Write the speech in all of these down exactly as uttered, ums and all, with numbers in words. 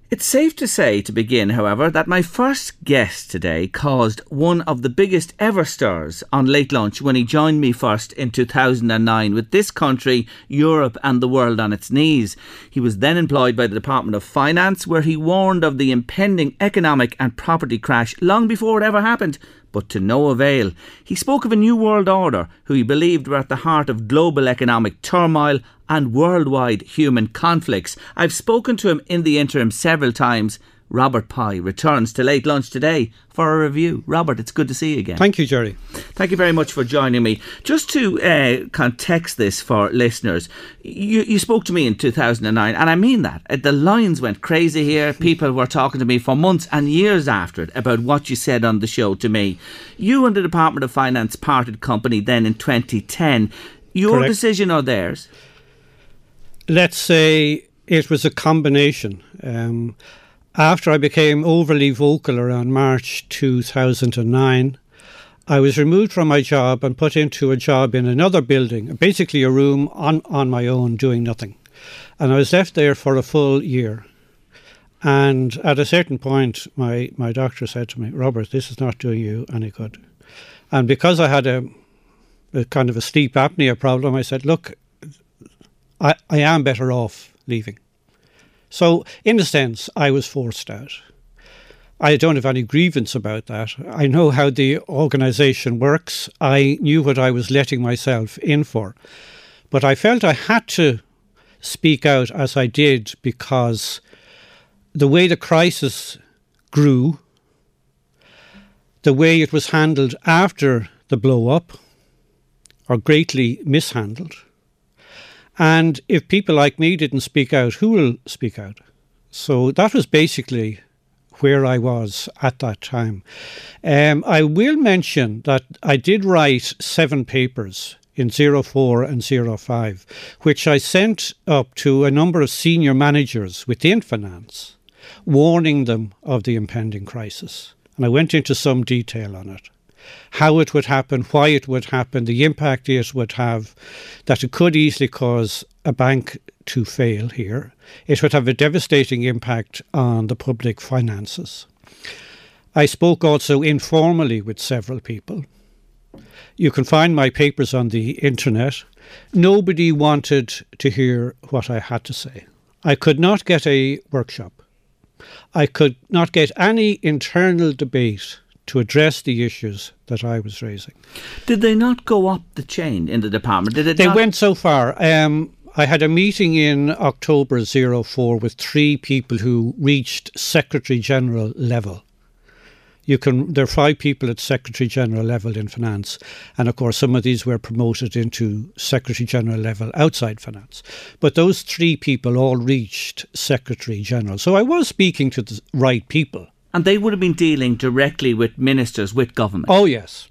It's safe to say, to begin, however, that my first guest today caused one of the biggest ever stirs on Late Lunch when he joined me first in two thousand nine with this country, Europe and the world on its knees. He was then employed by the Department of Finance, where he warned of the impending economic and property crash long before it ever happened, but to no avail. He spoke of a new world order who he believed were at the heart of global economic turmoil and worldwide human conflicts. I've spoken to him in the interim several times. Robert Pye returns to Late Lunch today for a review. Robert, it's good to see you again. Thank you, Jerry. Thank you very much for joining me. Just to uh, context this for listeners, you, you spoke to me in two thousand nine, and I mean that. The lines went crazy here. People were talking to me for months and years after it about what you said on the show to me. You and the Department of Finance parted company then in twenty ten. Your Correct. decision or theirs? Let's say it was a combination. Um, after I became overly vocal around March two thousand nine, I was removed from my job and put into a job in another building, basically a room on, on my own doing nothing. And I was left there for a full year. And at a certain point, my, my doctor said to me, Robert, this is not doing you any good. And because I had a, a kind of a sleep apnea problem, I said, look, I, I am better off leaving. So, in a sense, I was forced out. I don't have any grievance about that. I know how the organisation works. I knew what I was letting myself in for. But I felt I had to speak out as I did because the way the crisis grew, the way it was handled after the blow-up, or greatly mishandled, and if people like me didn't speak out, who will speak out? So that was basically where I was at that time. Um, I will mention that I did write seven papers in zero four and zero five, which I sent up to a number of senior managers within finance, warning them of the impending crisis. And I went into some detail on it. How it would happen, why it would happen, the impact it would have, that it could easily cause a bank to fail here. It would have a devastating impact on the public finances. I spoke also informally with several people. You can find my papers on the internet. Nobody wanted to hear what I had to say. I could not get a workshop. I could not get any internal debate to address the issues that I was raising. Did they not go up the chain in the department? Did it They not? went so far. Um, I had a meeting in October zero four with three people who reached Secretary General level. You can. There are five people at Secretary General level in finance, and of course some of these were promoted into Secretary General level outside finance. But those three people all reached Secretary General. So I was speaking to the right people. And they would have been dealing directly with ministers, with government. Oh, yes.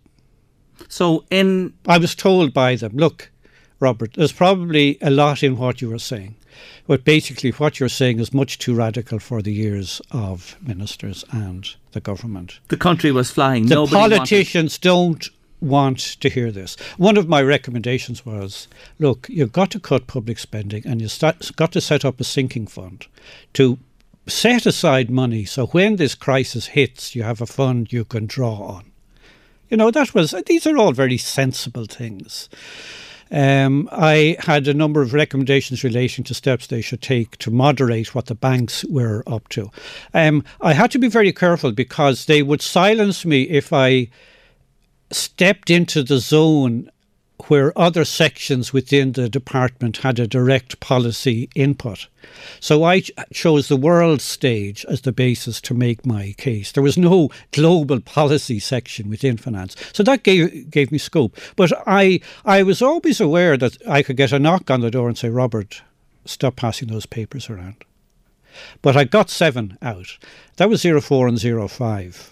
So in... I was told by them, look, Robert, there's probably a lot in what you were saying. But basically what you're saying is much too radical for the ears of ministers and the government. The country was flying. The Nobody politicians wanted... don't want to hear this. One of my recommendations was, look, you've got to cut public spending and you've start, got to set up a sinking fund to set aside money so when this crisis hits, you have a fund you can draw on. You know, that was, these are all very sensible things. Um, I had a number of recommendations relating to steps they should take to moderate what the banks were up to. Um, I had to be very careful because they would silence me if I stepped into the zone where other sections within the department had a direct policy input. So I ch- chose the world stage as the basis to make my case. There was no global policy section within finance. So that gave gave me scope. But I I was always aware that I could get a knock on the door and say, Robert, stop passing those papers around. But I got seven out. That was zero four and zero five.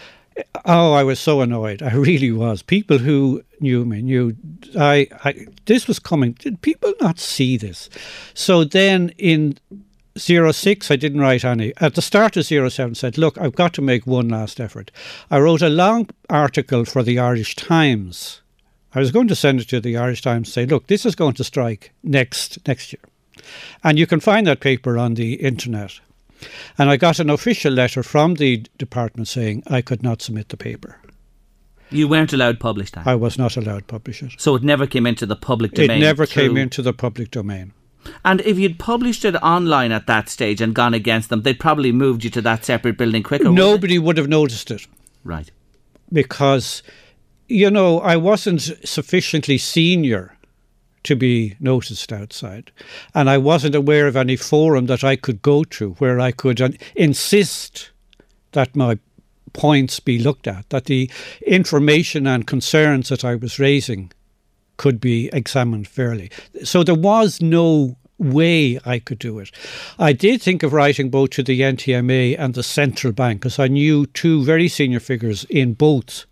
Oh, I was so annoyed. I really was. People who knew me knew I, I this was coming. Did people not see this? So then in zero six, I didn't write any. At the start of zero seven, said, look, I've got to make one last effort. I wrote a long article for the Irish Times. I was going to send it to the Irish Times and say, look, this is going to strike next next year. And you can find that paper on the internet. And I got an official letter from the department saying I could not submit the paper. You weren't allowed to publish that? I was not allowed to publish it. So it never came into the public domain? It never through... came into the public domain. And if you'd published it online at that stage and gone against them, they'd probably moved you to that separate building quicker. Nobody would have noticed it. Right. Because, you know, I wasn't sufficiently senior to be noticed outside. And I wasn't aware of any forum that I could go to where I could uh, insist that my points be looked at, that the information and concerns that I was raising could be examined fairly. So there was no way I could do it. I did think of writing both to the N T M A and the central bank because I knew two very senior figures in both.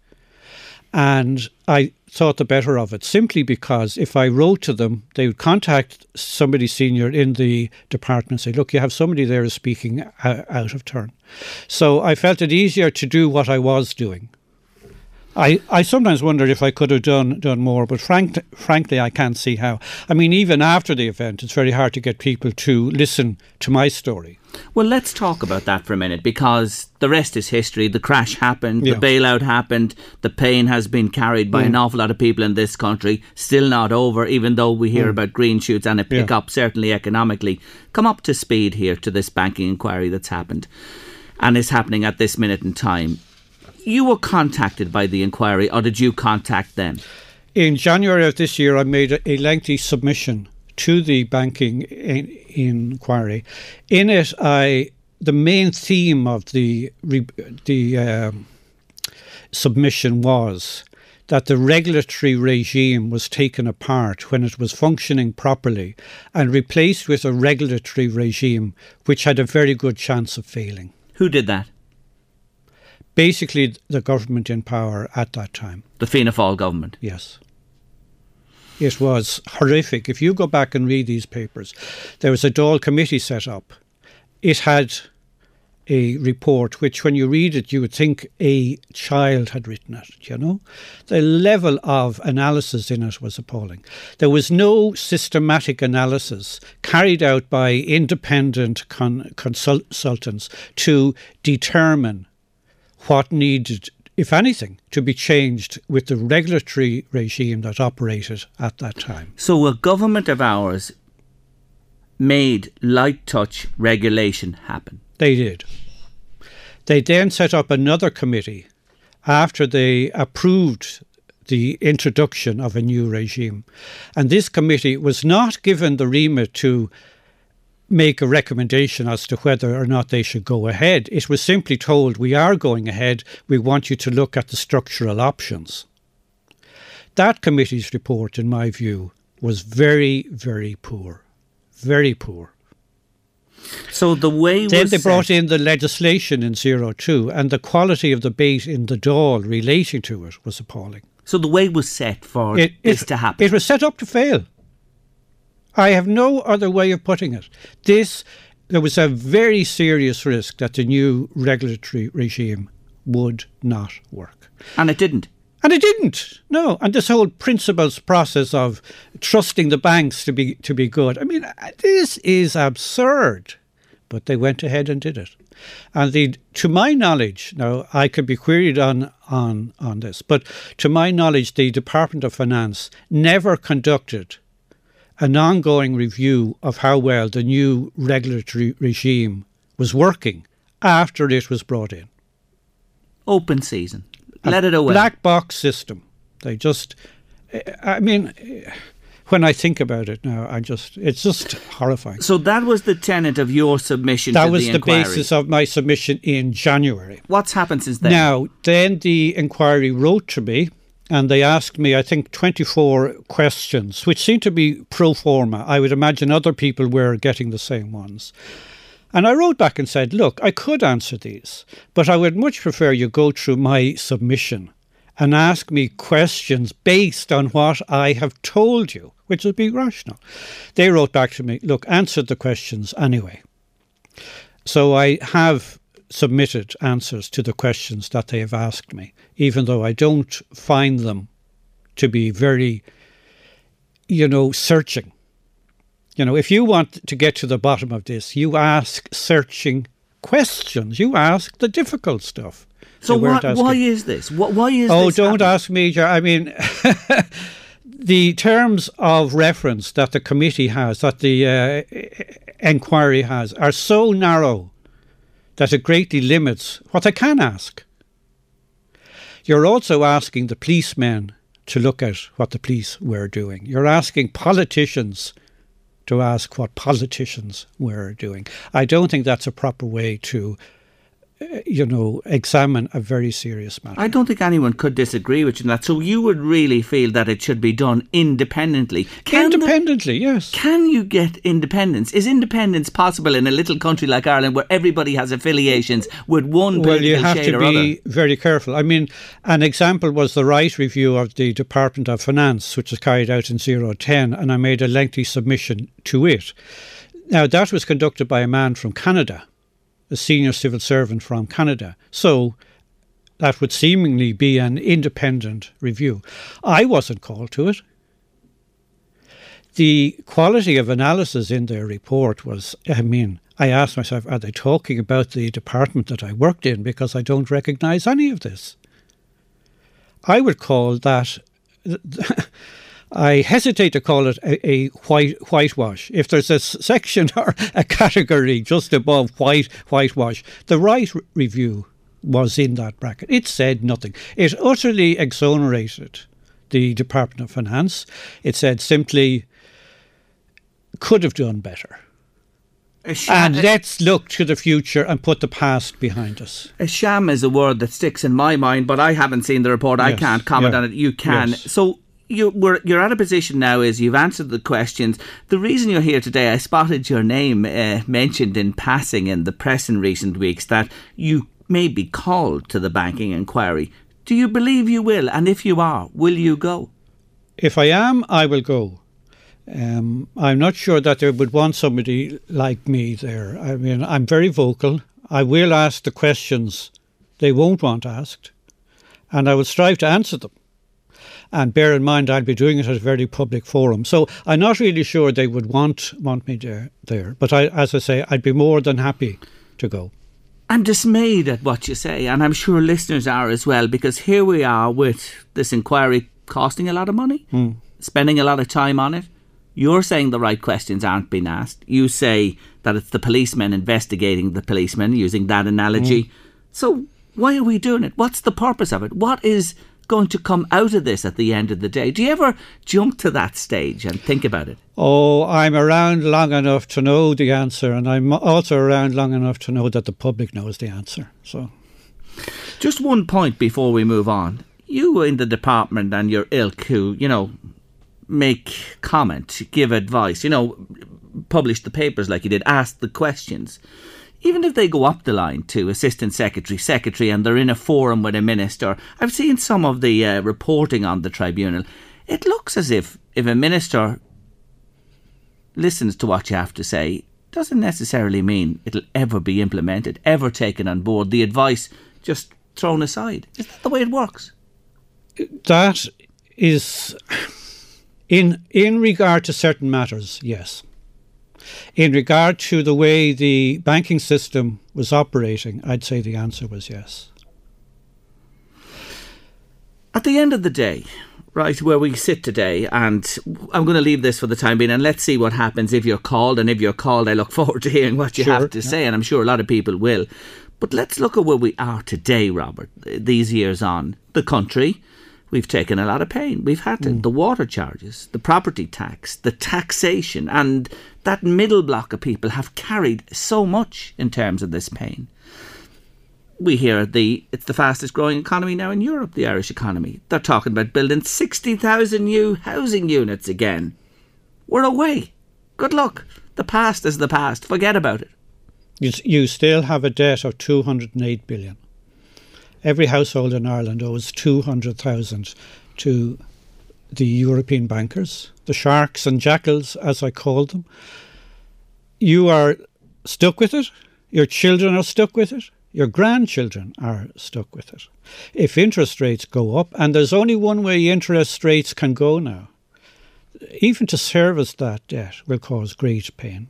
And I thought the better of it, simply because if I wrote to them, they would contact somebody senior in the department and say, look, you have somebody there who's speaking out of turn. So I felt it easier to do what I was doing. I, I sometimes wondered if I could have done done more, but frank, frankly, I can't see how. I mean, even after the event, it's very hard to get people to listen to my story. Well, let's talk about that for a minute, because the rest is history. The crash happened, yeah. the bailout happened, the pain has been carried by mm. an awful lot of people in this country, still not over, even though we hear mm. about green shoots and a pick yeah. up, certainly economically. Come up to speed here to this banking inquiry that's happened and is happening at this minute in time. You were contacted by the inquiry, or did you contact them? In January of this year, I made a, a lengthy submission to the banking in, inquiry. In it, I the main theme of the the um, submission was that the regulatory regime was taken apart when it was functioning properly and replaced with a regulatory regime which had a very good chance of failing. Who did that? Basically, the government in power at that time. The Fianna Fáil government? Yes. It was horrific. If you go back and read these papers, there was a Dáil committee set up. It had a report which, when you read it, you would think a child had written it, you know. The level of analysis in it was appalling. There was no systematic analysis carried out by independent con- consultants to determine what needed, if anything, to be changed with the regulatory regime that operated at that time. So a government of ours made light touch regulation happen? They did. They then set up another committee after they approved the introduction of a new regime. And this committee was not given the remit to make a recommendation as to whether or not they should go ahead. It was simply told, we are going ahead, we want you to look at the structural options. That committee's report, in my view, was very, very poor. Very poor. So the way Then was they brought set- in the legislation in zero two, and the quality of debate in the Dáil relating to it was appalling. So the way was set for it, this it, to happen? It was set up to fail. I have no other way of putting it. This, there was a very serious risk that the new regulatory regime would not work. And it didn't? And it didn't, no. And this whole principles process of trusting the banks to be to be good, I mean, this is absurd. But they went ahead and did it. And the, to my knowledge, now I could be queried on, on, on this, but to my knowledge, the Department of Finance never conducted an ongoing review of how well the new regulatory regime was working after it was brought in. Open season. Let it away. Black box system. They just, I mean, when I think about it now, I just, it's just horrifying. So that was the tenet of your submission that to was the the inquiry. basis of my submission in January. What's happened since then? Now, then the inquiry wrote to me, and they asked me, I think, twenty-four questions, which seemed to be pro forma. I would imagine other people were getting the same ones. And I wrote back and said, look, I could answer these, but I would much prefer you go through my submission and ask me questions based on what I have told you, which would be rational. They wrote back to me, look, answer the questions anyway. So I have submitted answers to the questions that they have asked me, even though I don't find them to be very, you know, searching. You know, if you want to get to the bottom of this, you ask searching questions. You ask the difficult stuff. So what, why is this? Why is oh, this? Oh, don't happening? ask me, Ger. I mean, the terms of reference that the committee has, that the uh, inquiry has, are so narrow that it greatly limits what I can ask. You're also asking the policemen to look at what the police were doing. You're asking politicians to ask what politicians were doing. I don't think that's a proper way to, uh, you know, examine a very serious matter. I don't think anyone could disagree with you on that. So you would really feel that it should be done independently. Can independently, the, yes. Can you get independence? Is independence possible in a little country like Ireland where everybody has affiliations with one political Well, you have shade to or be other? very careful. I mean, an example was the Wright review of the Department of Finance, which was carried out in zero ten, and I made a lengthy submission to it. Now, that was conducted by a man from Canada, a senior civil servant from Canada. So that would seemingly be an independent review. I wasn't called to it. The quality of analysis in their report was, I mean, I asked myself, are they talking about the department that I worked in? Because I don't recognise any of this. I would call that... I hesitate to call it a, a white whitewash. If there's a section or a category just above white whitewash, the Wright review was in that bracket. It said nothing. It utterly exonerated the Department of Finance. It said simply, could have done better. And let's look to the future and put the past behind us. A sham is a word that sticks in my mind, but I haven't seen the report. Yes. I can't comment yeah. on it. You can. Yes. So you, we're, you're at a position now is you've answered the questions. The reason you're here today, I spotted your name uh, mentioned in passing in the press in recent weeks that you may be called to the banking inquiry. Do you believe you will? And if you are, will you go? If I am, I will go. Um, I'm not sure that they would want somebody like me there. I mean, I'm very vocal. I will ask the questions they won't want asked, and I will strive to answer them. And bear in mind, I'll be doing it at a very public forum. So I'm not really sure they would want want me there. there. But I, as I say, I'd be more than happy to go. I'm dismayed at what you say, and I'm sure listeners are as well, because here we are with this inquiry costing a lot of money, mm. spending a lot of time on it. You're saying the right questions aren't being asked. You say that it's the policemen investigating the policemen, using that analogy. Mm. So why are we doing it? What's the purpose of it? What is going to come out of this at the end of the day? Do you ever jump to that stage and think about it? Oh, I'm around long enough to know the answer, and I'm also around long enough to know that the public knows the answer. So, just one point before we move on. You in the department and your ilk who, you know, make comment, give advice, you know, publish the papers like you did, ask the questions. Even if they go up the line to assistant secretary, secretary, and they're in a forum with a minister, I've seen some of the uh, reporting on the tribunal. It looks as if if a minister listens to what you have to say, doesn't necessarily mean it'll ever be implemented, ever taken on board. The advice just thrown aside. Is that the way it works? That is, in in regard to certain matters, yes. In regard to the way the banking system was operating, I'd say the answer was yes. At the end of the day, right, where we sit today, and I'm going to leave this for the time being, and let's see what happens if you're called, and if you're called, I look forward to hearing what you sure, have to yeah. say, and I'm sure a lot of people will. But let's look at where we are today, Robert, these years on. The country, we've taken a lot of pain. We've had to. Mm. The water charges, the property tax, the taxation, and that middle block of people have carried so much in terms of this pain. We hear the it's the fastest growing economy now in Europe, the Irish economy. They're talking about building sixty thousand new housing units again. We're away. Good luck. The past is the past. Forget about it. You, you still have a debt of two hundred eight billion. Every household in Ireland owes two hundred thousand to the European bankers, the sharks and jackals, as I call them. You are stuck with it. Your children are stuck with it. Your grandchildren are stuck with it. If interest rates go up, and there's only one way interest rates can go now, even to service that debt will cause great pain.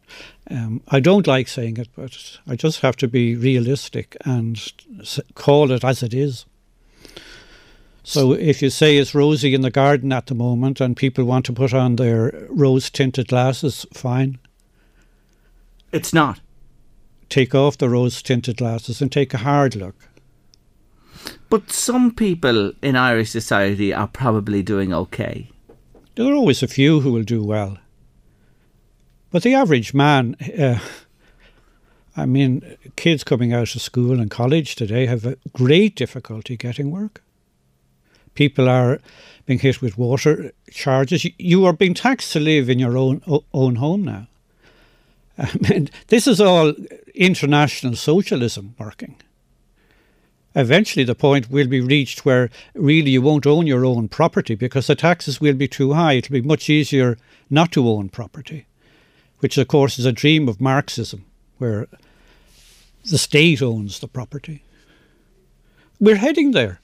Um, I don't like saying it, but I just have to be realistic and call it as it is. So if you say it's rosy in the garden at the moment and people want to put on their rose-tinted glasses, fine. It's not. Take off the rose-tinted glasses and take a hard look. But some people in Irish society are probably doing okay. There are always a few who will do well. But the average man, uh, I mean, kids coming out of school and college today have a great difficulty getting work. People are being hit with water charges. You are being taxed to live in your own own home now. I mean, this is all international socialism working. Eventually the point will be reached where really you won't own your own property because the taxes will be too high. It'll be much easier not to own property, which of course is a dream of Marxism, where the state owns the property. We're heading there.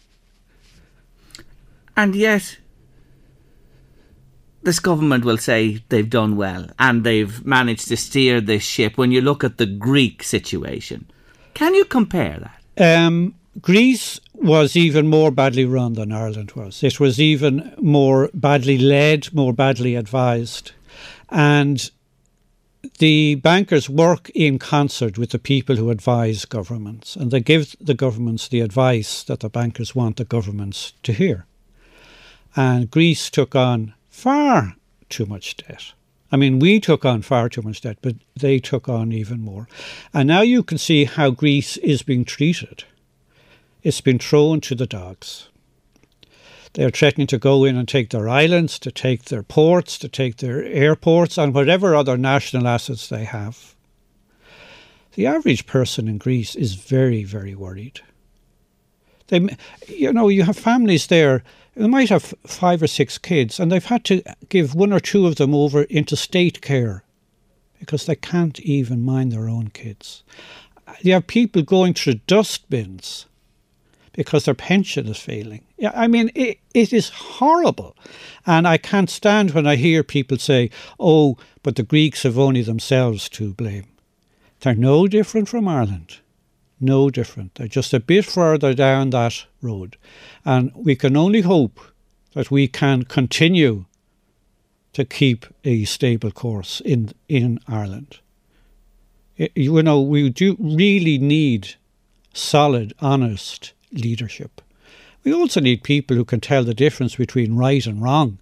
And yet, this government will say they've done well and they've managed to steer this ship when you look at the Greek situation. Can you compare that? Um, Greece was even more badly run than Ireland was. It was even more badly led, more badly advised. And the bankers work in concert with the people who advise governments, and they give the governments the advice that the bankers want the governments to hear. And Greece took on far too much debt. I mean, we took on far too much debt, but they took on even more. And now you can see how Greece is being treated. It's been thrown to the dogs. They're threatening to go in and take their islands, to take their ports, to take their airports, and whatever other national assets they have. The average person in Greece is very, very worried. They, you know, you have families there. They might have five or six kids and they've had to give one or two of them over into state care because they can't even mind their own kids. You have people going through dustbins because their pension is failing. Yeah, I mean, it, it is horrible. And I can't stand when I hear people say, oh, but the Greeks have only themselves to blame. They're no different from Ireland. No different. They're just a bit further down that road. And we can only hope that we can continue to keep a stable course in in Ireland. You know, we do really need solid, honest leadership. We also need people who can tell the difference between right and wrong.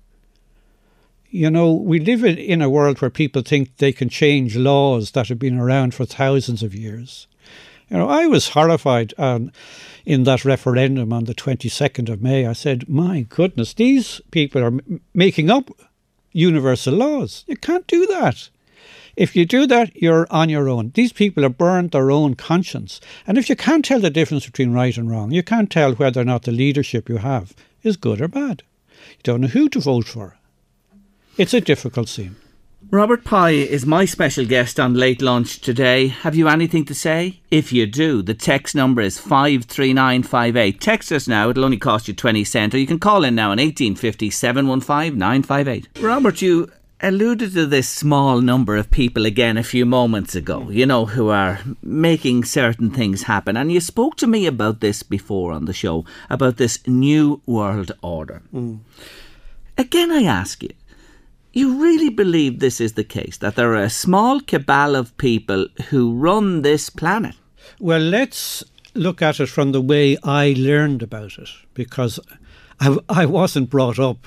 You know, we live in, in a world where people think they can change laws that have been around for thousands of years. You know, I was horrified um, in that referendum on the twenty-second of May. I said, my goodness, these people are m- making up universal laws. You can't do that. If you do that, you're on your own. These people have burned their own conscience. And if you can't tell the difference between right and wrong, you can't tell whether or not the leadership you have is good or bad. You don't know who to vote for. It's a difficult scene. Robert Pye is my special guest on Late Lunch today. Have you anything to say? If you do, the text number is five three nine five eight. Text us now, it'll only cost you twenty cents, or you can call in now on eighteen fifty, seven one five, nine five eight. Robert, you alluded to this small number of people again a few moments ago, you know, who are making certain things happen. And you spoke to me about this before on the show, about this new world order. Mm. Again, I ask you, you really believe this is the case, that there are a small cabal of people who run this planet? Well, let's look at it from the way I learned about it, because I, I wasn't brought up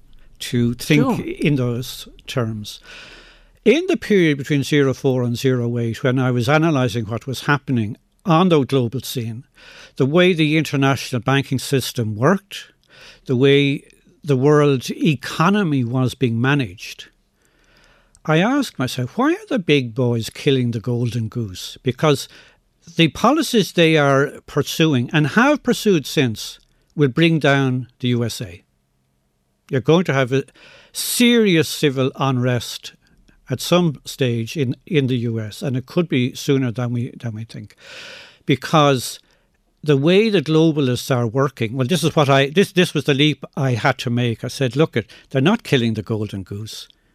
to think sure. in those terms. In the period between zero four and zero eight, when I was analysing what was happening on the global scene, the way the international banking system worked, the way the world economy was being managed, I asked myself, why are the big boys killing the golden goose? Because the policies they are pursuing, and have pursued since, will bring down the U S A. You're going to have a serious civil unrest at some stage in, in the U S, and it could be sooner than we than we think. Because the way the globalists are working, well, this is what I this this was the leap I had to make. I said, look, it they're not killing the golden goose.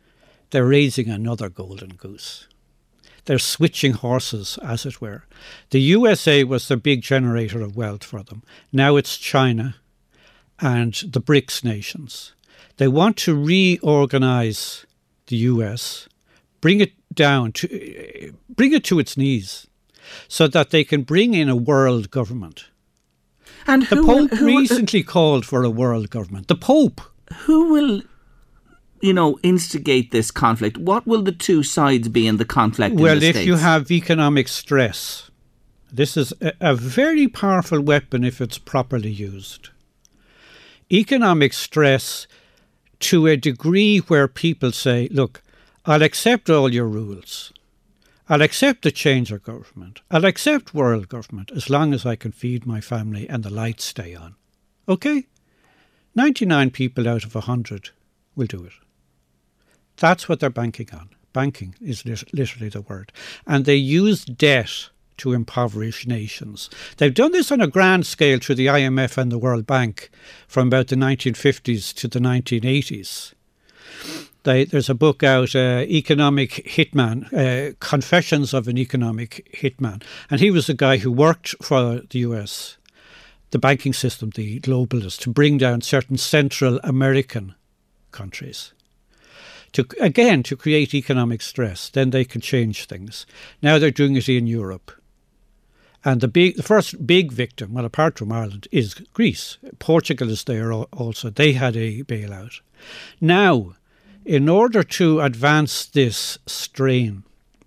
they're raising another golden goose. They're switching horses, as it were. The U S A was the big generator of wealth for them. Now it's China and the BRICS nations. They want to reorganize the U S, bring it down to, bring it to its knees, so that they can bring in a world government. And the who, Pope who, recently who, called for a world government. The Pope. Who will, you know, instigate this conflict? What will the two sides be in the conflict? Well, in the if States? you have economic stress, this is a, a very powerful weapon if it's properly used. Economic stress to a degree where people say, look, I'll accept all your rules. I'll accept the change of government. I'll accept world government as long as I can feed my family and the lights stay on. Okay? ninety-nine people out of one hundred will do it. That's what they're banking on. Banking is lit- literally the word. And they use debt to impoverish nations. They've done this on a grand scale through the I M F and the World Bank from about the nineteen fifties to the nineteen eighties. They, there's a book out, uh, Economic Hitman, uh, Confessions of an Economic Hitman. And he was a guy who worked for the U S, the banking system, the globalists, to bring down certain Central American countries. To, again, to create economic stress. Then they can change things. Now they're doing it in Europe. And the big, the first big victim, well, apart from Ireland, is Greece. Portugal is there also. They had a bailout. Now, in order to advance this strain,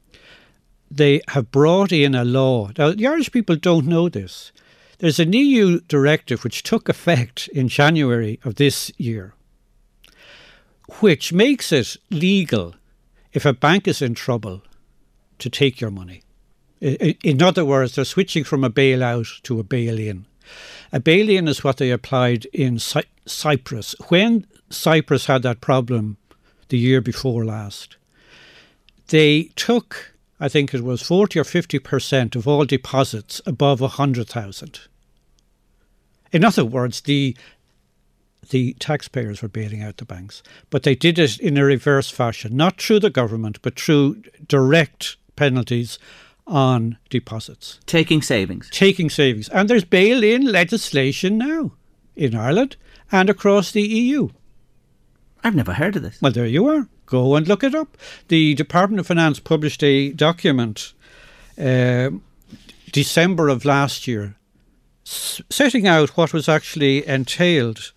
they have brought in a law. Now, the Irish people don't know this. There's an E U directive which took effect in January of this year, which makes it legal if a bank is in trouble to take your money. In other words, they're switching from a bailout to a bail-in. A bail-in is what they applied in Cy- Cyprus. When Cyprus had that problem the year before last, they took, I think it was forty or fifty percent of all deposits above one hundred thousand. In other words, the the taxpayers were bailing out the banks, but they did it in a reverse fashion, not through the government, but through direct penalties on deposits. Taking savings. Taking savings. And there's bail-in legislation now in Ireland and across the E U. I've never heard of this. Well, there you are. Go and look it up. The Department of Finance published a document uh, December of last year s- setting out what was actually entailed.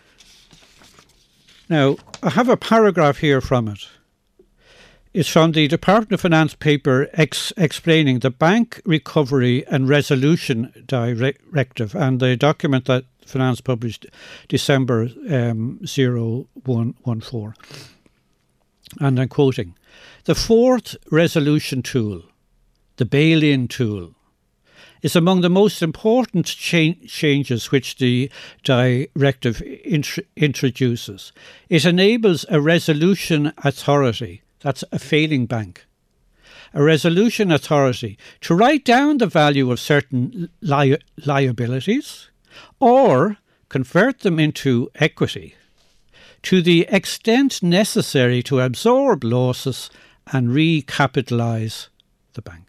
Now, I have a paragraph here from it. It's from the Department of Finance paper ex- explaining the Bank Recovery and Resolution Directive, and the document that Finance published December um, oh one one four. And I'm quoting, the fourth resolution tool, the bail-in tool, is among the most important cha- changes which the directive int- introduces. It enables a resolution authority, that's a failing bank, a resolution authority to write down the value of certain li- liabilities or convert them into equity to the extent necessary to absorb losses and recapitalise the bank.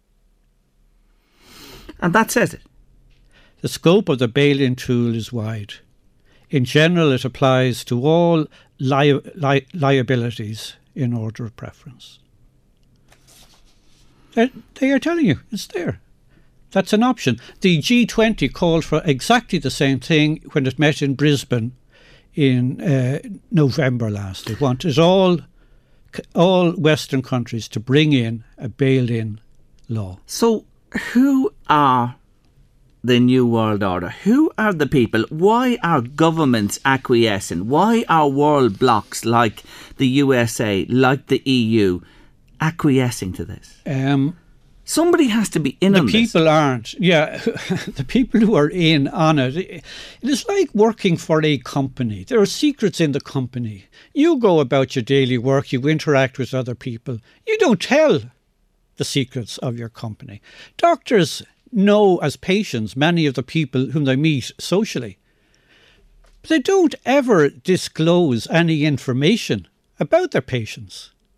And that says it. The scope of the bail-in tool is wide. In general, it applies to all li- li- liabilities in order of preference. They're, they are telling you, it's there. That's an option. The G twenty called for exactly the same thing when it met in Brisbane in uh, November last. They wanted all, all Western countries to bring in a bail-in law. So who are the New World Order? Who are the people? Why are governments acquiescing? Why are world blocs like the U S A, like the E U, acquiescing to this? Um, Somebody has to be in the on this. The people aren't. Yeah, the people who are in on it. It is like working for a company. There are secrets in the company. You go about your daily work. You interact with other people. You don't tell the secrets of your company. Doctors know as patients many of the people whom they meet socially. But they don't ever disclose any information about their patients.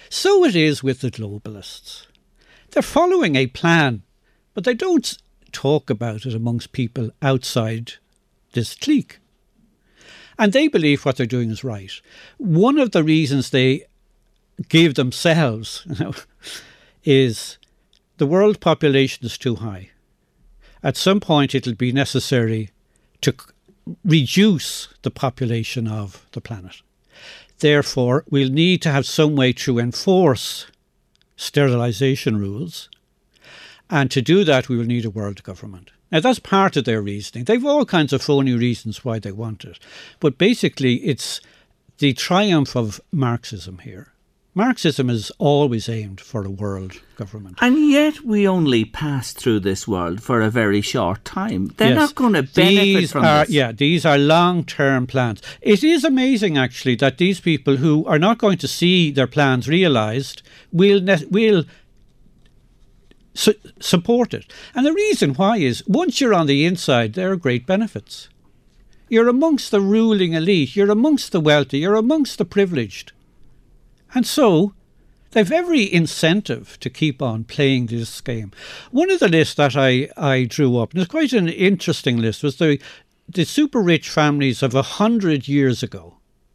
So it is with the globalists. They're following a plan, but they don't talk about it amongst people outside this clique. And they believe what they're doing is right. One of the reasons they give themselves you know, is the world population is too high. At some point it'll be necessary to reduce the population of the planet. Therefore, we'll need to have some way to enforce sterilisation rules. And to do that, we will need a world government. Now, that's part of their reasoning. They've all kinds of phony reasons why they want it. But basically, it's the triumph of Marxism here. Marxism is always aimed for a world government. And yet we only pass through this world for a very short time. They're yes. not going to benefit these from are, this. Yeah, these are long-term plans. It is amazing, actually, that these people who are not going to see their plans realised will, will su- support it. And the reason why is, once you're on the inside, there are great benefits. You're amongst the ruling elite. You're amongst the wealthy. You're amongst the privileged. And so they've every incentive to keep on playing this game. One of the lists that I, I drew up, and it's quite an interesting list, was the, the super rich families of a hundred years ago.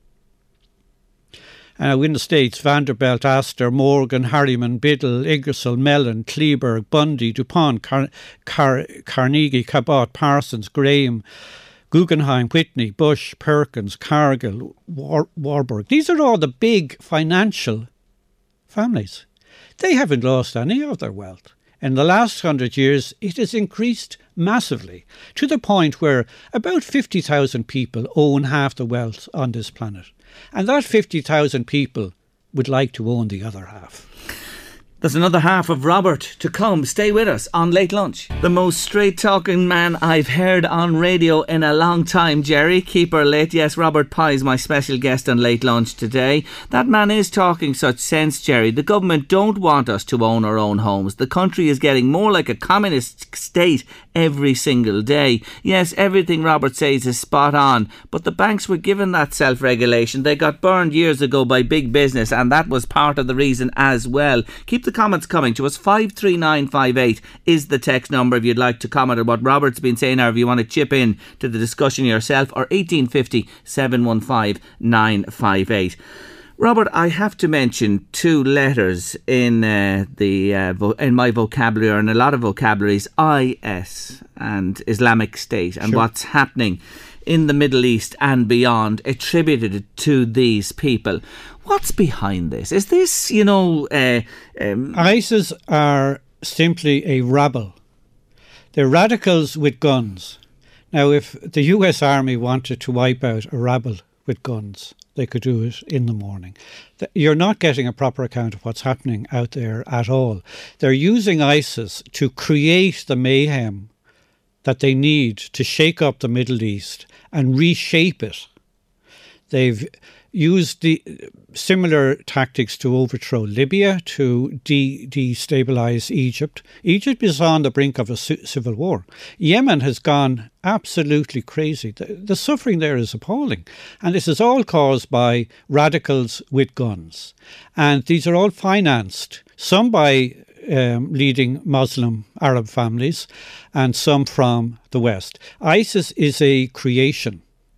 Uh, in the States, Vanderbilt, Astor, Morgan, Harriman, Biddle, Ingersoll, Mellon, Kleberg, Bundy, DuPont, Car- Car- Carnegie, Cabot, Parsons, Graham, Guggenheim, Whitney, Bush, Perkins, Cargill, War- Warburg. These are all the big financial families. They haven't lost any of their wealth. In the last hundred years, it has increased massively to the point where about fifty thousand people own half the wealth on this planet. And that fifty thousand people would like to own the other half. There's another half of Robert to come. Stay with us on Late Lunch. The most straight-talking man I've heard on radio in a long time, Jerry. Keep her late. Yes, Robert Pye is my special guest on Late Lunch today. That man is talking such sense, Jerry. The government don't want us to own our own homes. The country is getting more like a communist state every single day. Yes, everything Robert says is spot on, but the banks were given that self-regulation. They got burned years ago by big business, and that was part of the reason as well. Keep the comments coming to us. Five three nine five eight is the text number if you'd like to comment on what Robert's been saying, or if you want to chip in to the discussion yourself, or eighteen fifty, seven one five, nine five eight. Robert, I have to mention two letters in uh, the uh, vo- in my vocabulary, or in a lot of vocabularies: I S and Islamic State, and sure. what's happening in the Middle East and beyond, attributed to these people. What's behind this? Is this, you know... Uh, um, ISIS are simply a rabble. They're radicals with guns. Now, if the U S Army wanted to wipe out a rabble with guns, they could do it in the morning. You're not getting a proper account of what's happening out there at all. They're using ISIS to create the mayhem that they need to shake up the Middle East and reshape it. They've used the similar tactics to overthrow Libya, to de- destabilise Egypt. Egypt is on the brink of a su- civil war. Yemen has gone absolutely crazy. The, the suffering there is appalling. And this is all caused by radicals with guns. And these are all financed, some by um, leading Muslim Arab families and some from the West. ISIS is a creation.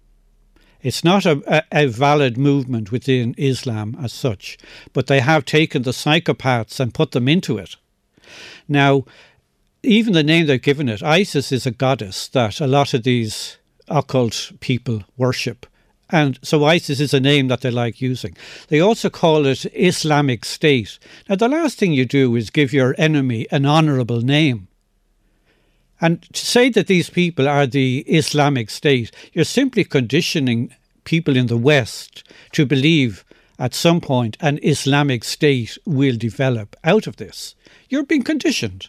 It's not a, a, a valid movement within Islam as such, but they have taken the psychopaths and put them into it. Now, even the name they've given it, ISIS is a goddess that a lot of these occult people worship. And so ISIS is a name that they like using. They also call it Islamic State. Now, the last thing you do is give your enemy an honourable name. And to say that these people are the Islamic State, you're simply conditioning people in the West to believe at some point an Islamic State will develop out of this. You're being conditioned.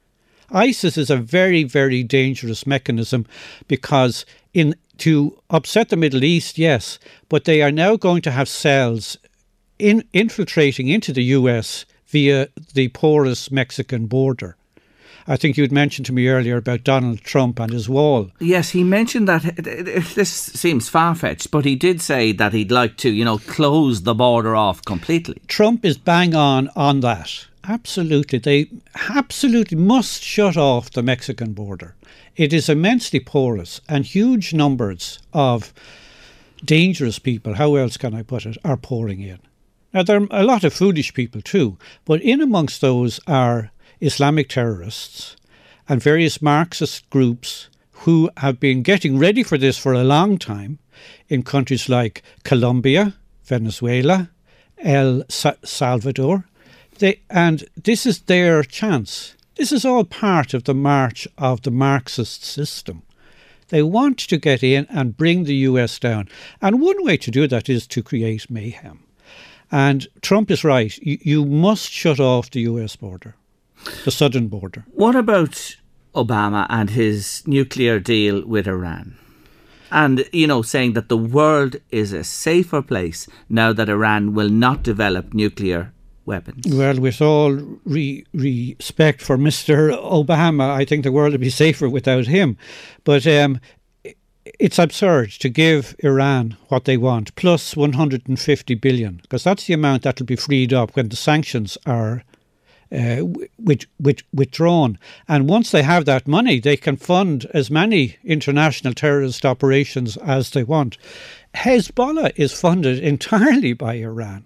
ISIS is a very, very dangerous mechanism because in to upset the Middle East, yes, but they are now going to have cells in, infiltrating into the U S via the porous Mexican border. I think you'd mentioned to me earlier about Donald Trump and his wall. Yes, he mentioned that. It, it, it, this seems far-fetched, but he did say that he'd like to, you know, close the border off completely. Trump is bang on on that. Absolutely. They absolutely must shut off the Mexican border. It is immensely porous, and huge numbers of dangerous people, how else can I put it, are pouring in. Now, there are a lot of foolish people too, but in amongst those are Islamic terrorists and various Marxist groups who have been getting ready for this for a long time in countries like Colombia, Venezuela, El Salvador. They, and this is their chance. This is all part of the march of the Marxist system. They want to get in and bring the U S down. And one way to do that is to create mayhem. And Trump is right. You, you must shut off the U S border, the southern border. What about Obama and his nuclear deal with Iran? And, you know, saying that the world is a safer place now that Iran will not develop nuclear weapons. Well, with all re- respect for Mister Obama, I think the world would be safer without him. But um, it's absurd to give Iran what they want, plus one hundred fifty billion, because that's the amount that will be freed up when the sanctions are uh, with, with, withdrawn. And once they have that money, they can fund as many international terrorist operations as they want. Hezbollah is funded entirely by Iran,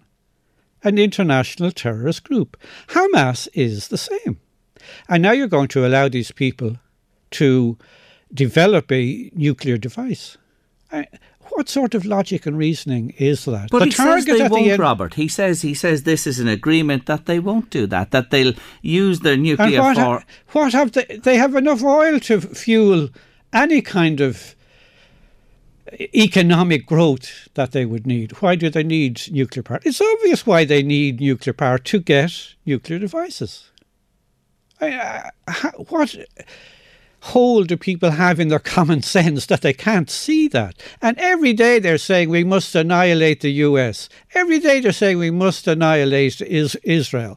an international terrorist group. Hamas is the same. And now you're going to allow these people to develop a nuclear device. I, what sort of logic and reasoning is that? But the he says they won't, the end- Robert. He says he says this is an agreement that they won't do that, that they'll use their nuclear and what, for... Ha- what have they... They have enough oil to fuel any kind of economic growth that they would need. Why do they need nuclear power? It's obvious why they need nuclear power, to get nuclear devices. I, I, what hole do people have in their common sense that they can't see that? And every day they're saying we must annihilate the U S. Every day they're saying we must annihilate is, Israel.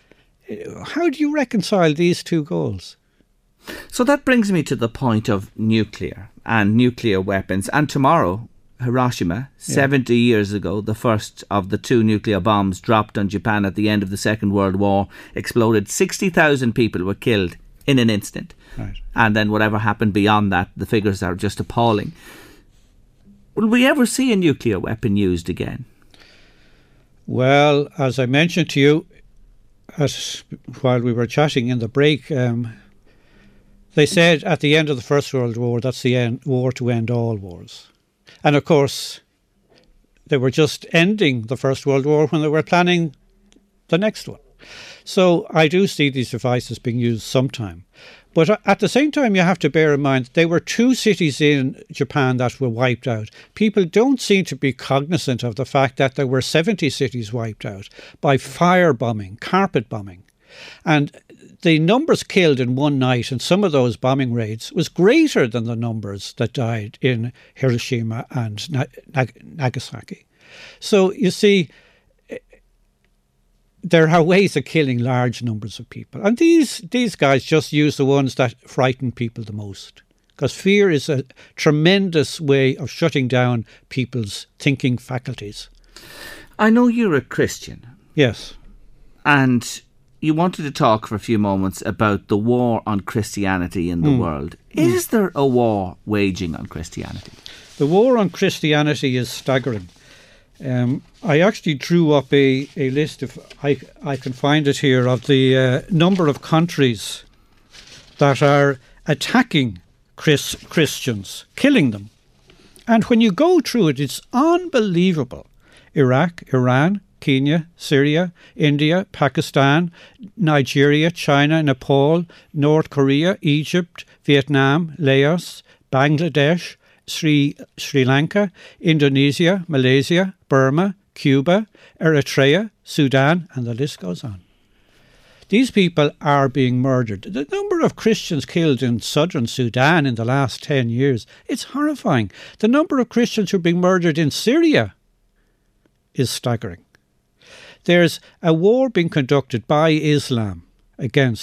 How do you reconcile these two goals? So that brings me to the point of nuclear and nuclear weapons. And tomorrow, Hiroshima, yeah. seventy years ago, the first of the two nuclear bombs dropped on Japan at the end of the Second World War, exploded. sixty thousand people were killed in an instant. Right. And then whatever happened beyond that, the figures are just appalling. Will we ever see a nuclear weapon used again? Well, as I mentioned to you as, while we were chatting in the break, um, they said at the end of the First World War, that's the end, war to end all wars. And of course, they were just ending the First World War when they were planning the next one. So I do see these devices being used sometime. But at the same time, you have to bear in mind, there were two cities in Japan that were wiped out. People don't seem to be cognizant of the fact that there were seventy cities wiped out by fire bombing, carpet bombing. And the numbers killed in one night in some of those bombing raids was greater than the numbers that died in Hiroshima and Nagasaki. So you see, there are ways of killing large numbers of people. And these, these guys just use the ones that frighten people the most. Because fear is a tremendous way of shutting down people's thinking faculties. I know you're a Christian. Yes. And you wanted to talk for a few moments about the war on Christianity in the mm. world. Is mm. there a war waging on Christianity? The war on Christianity is staggering. Um, I actually drew up a, a list, if I, I can find it here, of the uh, number of countries that are attacking Chris, Christians, killing them. And when you go through it, it's unbelievable. Iraq, Iran, Kenya, Syria, India, Pakistan, Nigeria, China, Nepal, North Korea, Egypt, Vietnam, Laos, Bangladesh, Sri, Sri Lanka, Indonesia, Malaysia, Burma, Cuba, Eritrea, Sudan, and the list goes on. These people are being murdered. The number of Christians killed in southern Sudan in the last ten years, it's horrifying. The number of Christians who are being murdered in Syria is staggering. There's a war being conducted by Islam against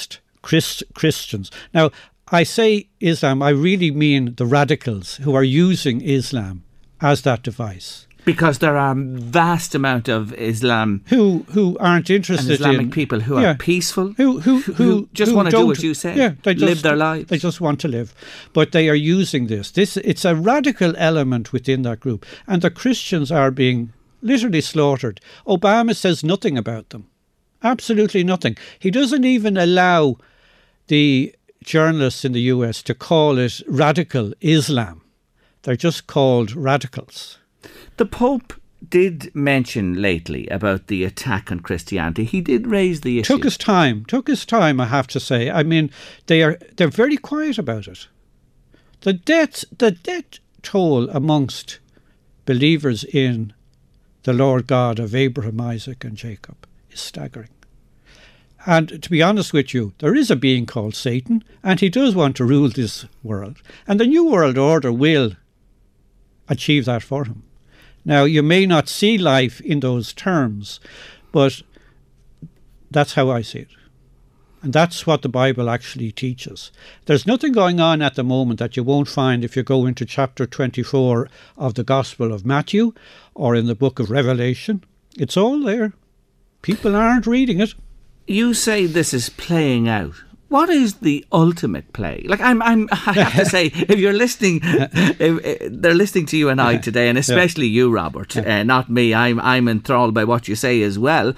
Christ, Christians. Now, I say Islam, I really mean the radicals who are using Islam as that device. Because there are vast amount of Islam who who aren't interested and Islamic in people who yeah, are peaceful, who who who, who just who want to do don't- what you say, yeah, they just, live their lives. They just want to live, but they are using this. This it's a radical element within that group, and the Christians are being literally slaughtered. Obama says nothing about them, absolutely nothing. He doesn't even allow the journalists in the U S to call it radical Islam. They're just called radicals. The Pope did mention lately about the attack on Christianity. He did raise the issue. Took his time. Took his time, I have to say. I mean, they are they're very quiet about it. The death the death toll amongst believers in the Lord God of Abraham, Isaac and Jacob is staggering. And to be honest with you, there is a being called Satan, and he does want to rule this world. And the New World Order will achieve that for him. Now, you may not see life in those terms, but that's how I see it. And that's what the Bible actually teaches. There's nothing going on at the moment that you won't find if you go into chapter twenty-four of the Gospel of Matthew or in the book of Revelation. It's all there. People aren't reading it. You say this is playing out. What is the ultimate play? Like I'm, I'm. I have to say, if you're listening, if, if they're listening to you and I today, and especially you, Robert, uh, not me. I'm, I'm enthralled by what you say as well.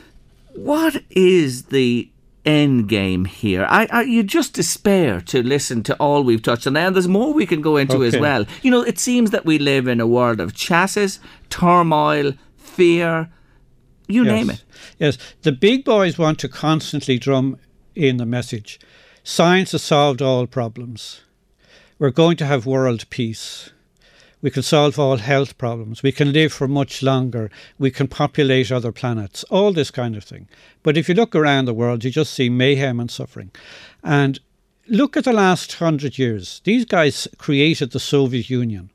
What is the end game here? I, I, you just despair to listen to all we've touched on, and there's more we can go into Okay. as well. You know, it seems that we live in a world of chassis, turmoil, fear. You Yes. name it. Yes, the big boys want to constantly drum in the message. Science has solved all problems. We're going to have world peace. We can solve all health problems. We can live for much longer. We can populate other planets. All this kind of thing. But if you look around the world, you just see mayhem and suffering. And look at the last hundred years. These guys created the Soviet Union.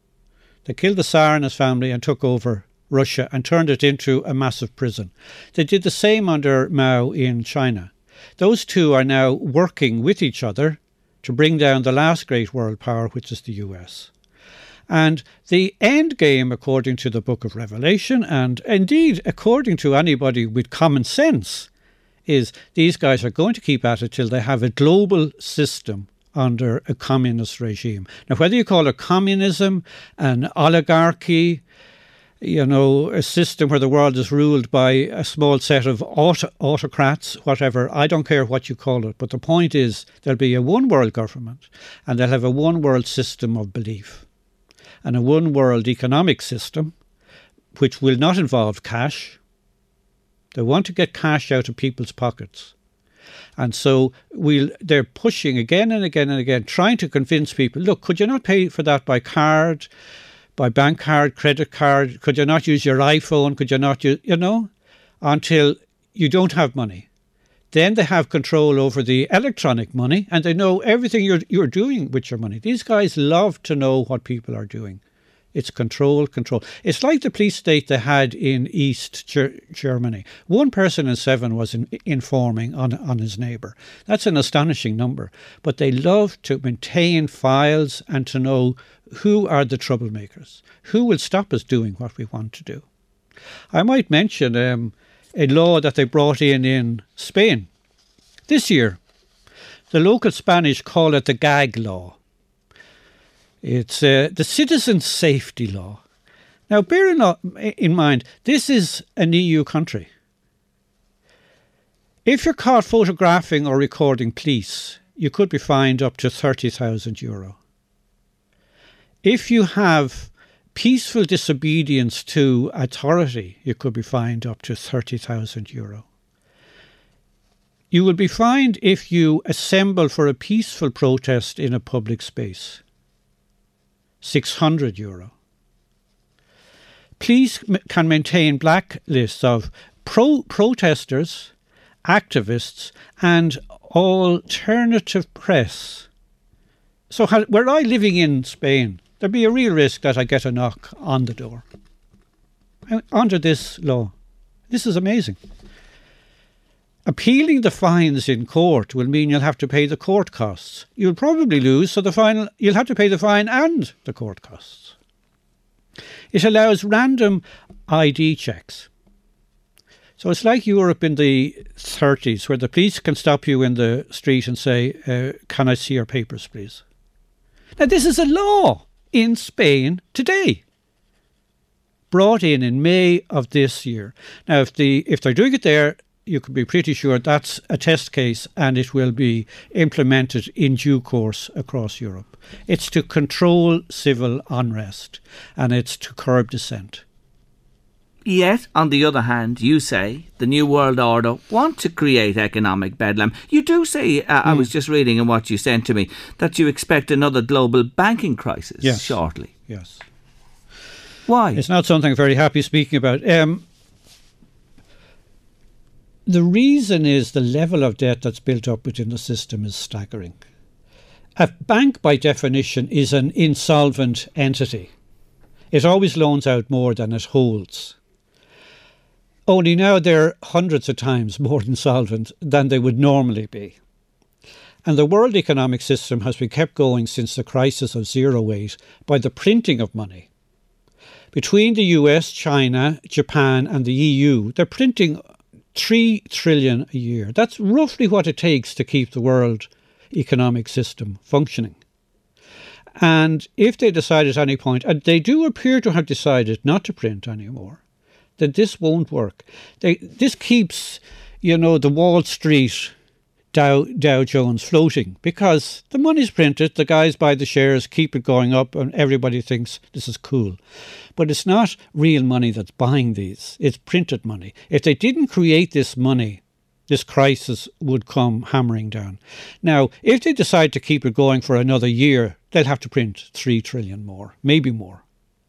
They killed the Tsar and his family and took over Russia and turned it into a massive prison. They did the same under Mao in China. Those two are now working with each other to bring down the last great world power, which is the U S. And the end game, according to the book of Revelation, and indeed according to anybody with common sense, is these guys are going to keep at it till they have a global system under a communist regime. Now, whether you call it communism, an oligarchy, you know, a system where the world is ruled by a small set of auto- autocrats, whatever, I don't care what you call it. But the point is there'll be a one world government and they'll have a one world system of belief and a one world economic system which will not involve cash. They want to get cash out of people's pockets. And so we'll, they're pushing again and again and again, trying to convince people, look, could you not pay for that by card? By bank card, credit card, could you not use your iPhone? Could you not use, you know, until you don't have money. Then they have control over the electronic money and they know everything you're you're doing with your money. These guys love to know what people are doing. It's control, control. It's like the police state they had in East Ger- Germany. One person in seven was in, informing on, on his neighbour. That's an astonishing number. But they love to maintain files and to know who are the troublemakers, who will stop us doing what we want to do. I might mention um, a law that they brought in in Spain this year. The local Spanish call it the gag law. It's uh, the Citizens Safety Law. Now, bear in, in mind, this is an E U country. If you're caught photographing or recording police, you could be fined up to thirty thousand euro. If you have peaceful disobedience to authority, you could be fined up to thirty thousand euro. You will be fined if you assemble for a peaceful protest in a public space. six hundred euro. Police can maintain blacklists of pro protesters, activists and alternative press. So were I living in Spain, there'd be a real risk that I get a knock on the door. Under this law. This is amazing. appealing the fines in court will mean you'll have to pay the court costs. You'll probably lose, so the final, you'll have to pay the fine and the court costs. It allows random I D checks. So it's like Europe in the thirties, where the police can stop you in the street and say, uh, can I see your papers, please? Now, this is a law in Spain today, brought in in May of this year. Now, if the if they're doing it there, you can be pretty sure that's a test case and it will be implemented in due course across Europe. It's to control civil unrest and it's to curb dissent. Yet, on the other hand, you say the New World Order want to create economic bedlam. You do say, uh, mm. I was just reading in what you sent to me, that you expect another global banking crisis yes. shortly. Yes. Why? It's not something I'm very happy speaking about. Um, the reason is the level of debt that's built up within the system is staggering. A bank, by definition, is an insolvent entity. It always loans out more than it holds. Only now they're hundreds of times more insolvent than they would normally be. And the world economic system has been kept going since the crisis of zero eight by the printing of money. Between the U S, China, Japan and the E U, they're printing three trillion a year. That's roughly what it takes to keep the world economic system functioning. And if they decide at any point, and they do appear to have decided not to print anymore, then this won't work. They, this keeps, you know, the Wall Street Dow, Dow Jones floating because the money's printed, the guys buy the shares, keep it going up, and everybody thinks this is cool. But it's not real money that's buying these. It's printed money. If they didn't create this money, this crisis would come hammering down. Now, if they decide to keep it going for another year, they'll have to print three trillion more, maybe more.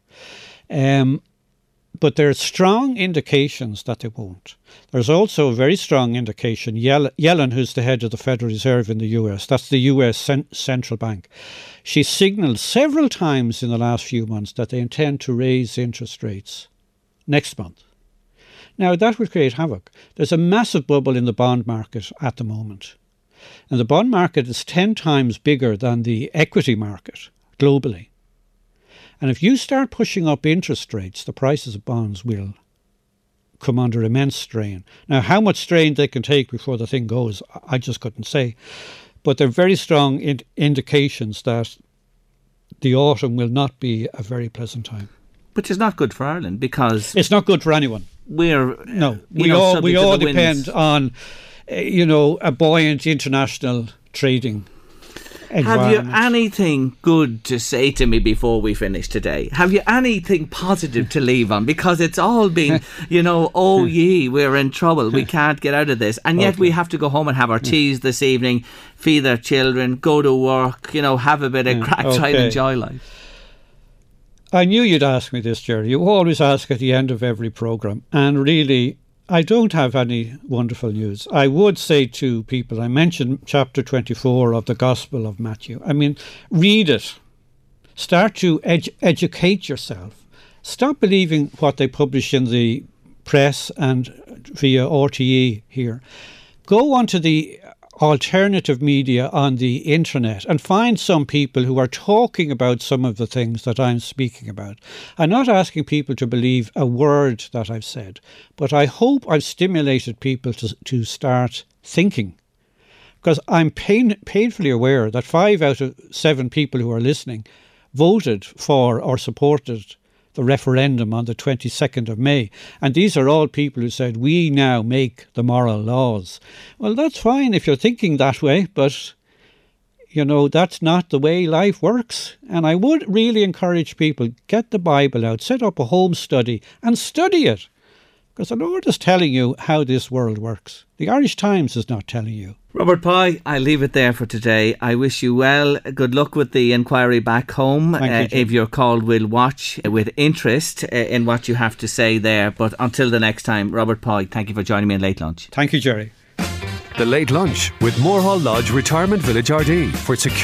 Um, but there are strong indications that they won't. There's also a very strong indication, Yellen, Yellen, who's the head of the Federal Reserve in the U S, that's the U S cent- central bank, she signalled several times in the last few months that they intend to raise interest rates next month. Now, that would create havoc. There's a massive bubble in the bond market at the moment. And the bond market is ten times bigger than the equity market globally. And if you start pushing up interest rates, the prices of bonds will come under immense strain. Now, how much strain they can take before the thing goes, I just couldn't say. But there are very strong in- indications that the autumn will not be a very pleasant time. Which is not good for Ireland because... It's not good for anyone. We're... No, we know, all, we all depend winds. on, uh, you know, a buoyant international trading Have you anything good to say to me before we finish today? Have you anything positive to leave on? Because it's all been, you know, oh ye, we're in trouble, we can't get out of this. And yet okay. we have to go home and have our teas this evening, feed our children, go to work, you know, have a bit of crack, okay. try and enjoy life. I knew you'd ask me this, Jerry. You always ask at the end of every programme. And really, I don't have any wonderful news. I would say to people, I mentioned chapter twenty-four of the Gospel of Matthew. I mean, read it. Start to edu- educate yourself. Stop believing what they publish in the press and via R T E here. Go onto the alternative media on the internet and find some people who are talking about some of the things that I'm speaking about. I'm not asking people to believe a word that I've said, but I hope I've stimulated people to, to start thinking. Because I'm pain, painfully aware that five out of seven people who are listening voted for or supported the referendum on the twenty-second of May. And these are all people who said, we now make the moral laws. Well, that's fine if you're thinking that way, but, you know, that's not the way life works. And I would really encourage people, get the Bible out, set up a home study and study it. Because the Lord is telling you how this world works. The Irish Times is not telling you. Robert Pye, I leave it there for today. I wish you well. Good luck with the inquiry back home. Uh, if you're called, we'll watch with interest uh, in what you have to say there. But until the next time, Robert Pye, thank you for joining me in Late Lunch. Thank you, Jerry. The Late Lunch with Moorhall Lodge Retirement Village R D for secure